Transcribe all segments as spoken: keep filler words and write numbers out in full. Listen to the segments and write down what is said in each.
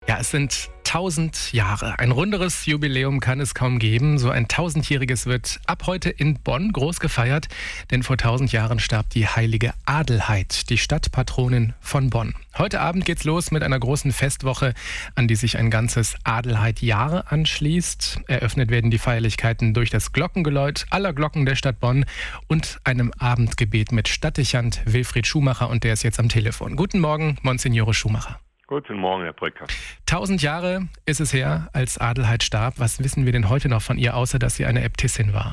Ja, es sind tausend Jahre. Ein runderes Jubiläum kann es kaum geben. So ein tausendjähriges wird ab heute in Bonn groß gefeiert. Denn vor tausend Jahren starb die heilige Adelheid, die Stadtpatronin von Bonn. Heute Abend geht's los mit einer großen Festwoche, an die sich ein ganzes Adelheid-Jahr anschließt. Eröffnet werden die Feierlichkeiten durch das Glockengeläut aller Glocken der Stadt Bonn und einem Abendgebet mit Stadtdechant Wilfried Schumacher. Und der ist jetzt am Telefon. Guten Morgen, Monsignore Schumacher. Guten Morgen, Herr Brücker. Tausend Jahre ist es her, als Adelheid starb. Was wissen wir denn heute noch von ihr, außer dass sie eine Äbtissin war?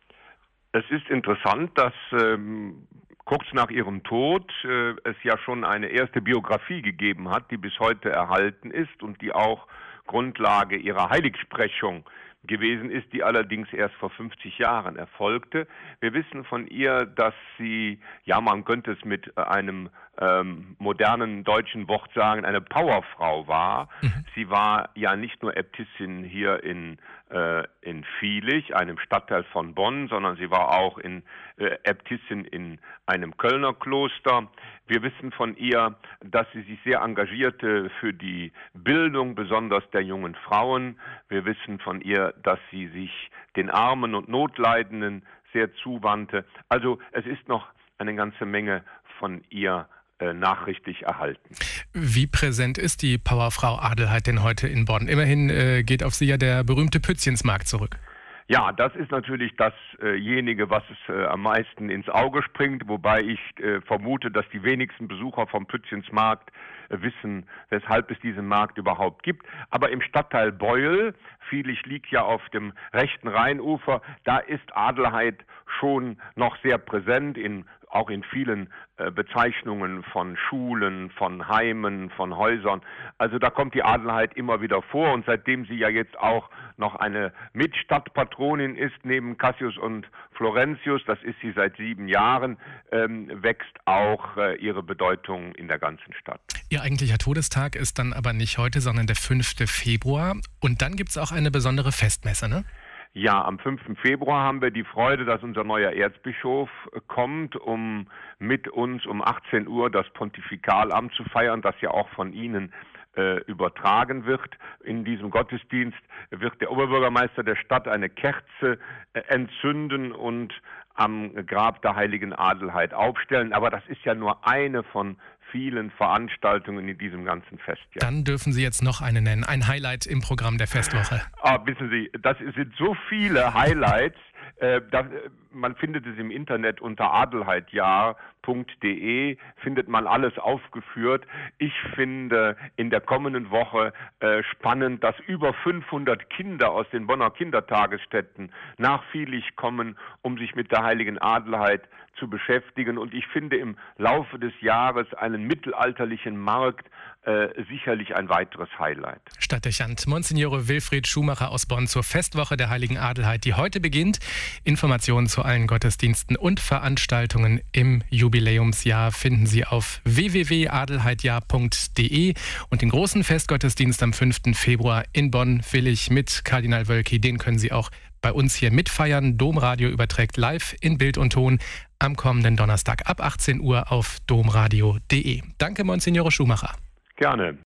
Es ist interessant, dass ähm, kurz nach ihrem Tod äh, es ja schon eine erste Biografie gegeben hat, die bis heute erhalten ist und die auch Grundlage ihrer Heiligsprechung gewesen ist, die allerdings erst vor fünfzig Jahren erfolgte. Wir wissen von ihr, dass sie, ja, man könnte es mit einem ähm, modernen deutschen Wort sagen, eine Powerfrau war. Mhm. Sie war ja nicht nur Äbtissin hier in, äh, in Vilich, einem Stadtteil von Bonn, sondern sie war auch in, äh, Äbtissin in einem Kölner Kloster. Wir wissen von ihr, dass sie sich sehr engagierte für die Bildung, besonders der jungen Frauen. Wir wissen von ihr, dass sie sich den Armen und Notleidenden sehr zuwandte. Also es ist noch eine ganze Menge von ihr äh, nachrichtlich erhalten. Wie präsent ist die Powerfrau Adelheid denn heute in Bonn? Immerhin äh, geht auf sie ja der berühmte Pützchensmarkt zurück. Ja, das ist natürlich dasjenige, äh was es äh, am meisten ins Auge springt, wobei ich äh, vermute, dass die wenigsten Besucher vom Pützchensmarkt äh, wissen, weshalb es diesen Markt überhaupt gibt. Aber im Stadtteil Beuel, Vilich liegt ja auf dem rechten Rheinufer, da ist Adelheid schon noch sehr präsent, in, auch in vielen äh, Bezeichnungen von Schulen, von Heimen, von Häusern. Also da kommt die Adelheid immer wieder vor, und seitdem sie ja jetzt auch noch eine Mitstadtpatronin ist, neben Cassius und Florentius, das ist sie seit sieben Jahren, ähm, wächst auch äh, ihre Bedeutung in der ganzen Stadt. Ihr eigentlicher Todestag ist dann aber nicht heute, sondern der fünfte Februar. Und dann gibt es auch eine besondere Festmesse, ne? Ja, am fünften Februar haben wir die Freude, dass unser neuer Erzbischof kommt, um mit uns um achtzehn Uhr das Pontifikalamt zu feiern, das ja auch von Ihnen äh, übertragen wird. In diesem Gottesdienst wird der Oberbürgermeister der Stadt eine Kerze äh, entzünden und am Grab der heiligen Adelheid aufstellen. Aber das ist ja nur eine von vielen Veranstaltungen in diesem ganzen Festjahr. Dann dürfen Sie jetzt noch eine nennen, ein Highlight im Programm der Festwoche. Ah, wissen Sie, das sind so viele Highlights. Äh, da, man findet es im Internet unter adelheidjahr punkt de, findet man alles aufgeführt. Ich finde in der kommenden Woche äh, spannend, dass über fünfhundert Kinder aus den Bonner Kindertagesstätten nach Vilich kommen, um sich mit der heiligen Adelheid zu beschäftigen. Und ich finde im Laufe des Jahres einen mittelalterlichen Markt äh, sicherlich ein weiteres Highlight. Stadtdechant Monsignore Wilfried Schumacher aus Bonn zur Festwoche der heiligen Adelheid, die heute beginnt. Informationen zu allen Gottesdiensten und Veranstaltungen im Jubiläumsjahr finden Sie auf w w w punkt adelheidjahr punkt de. Und den großen Festgottesdienst am fünften Februar in Bonn-Vilich mit Kardinal Wölki, den können Sie auch bei uns hier mitfeiern. Domradio überträgt live in Bild und Ton am kommenden Donnerstag ab achtzehn Uhr auf domradio punkt de. Danke, Monsignore Schumacher. Gerne.